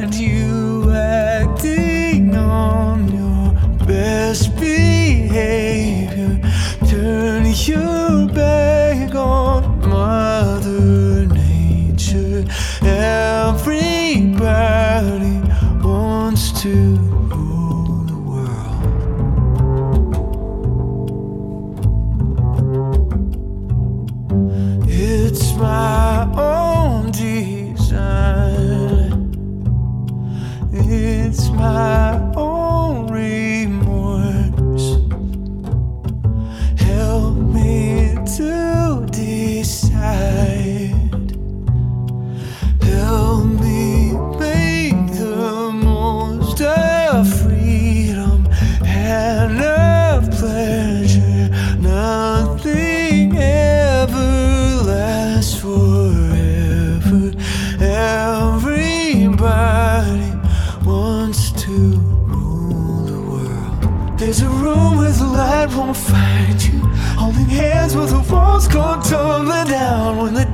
find you acting on your best behavior. Turn your back on Mother Nature. Everybody wants to rule the world. It's my own design. It's my own remorse. Help me to decide. Help me make the most of freedom and of pleasure. Nothing ever lasts forever. Everybody wants to rule the world. There's a room where the light won't find you, holding hands where the walls go tumbling down. When the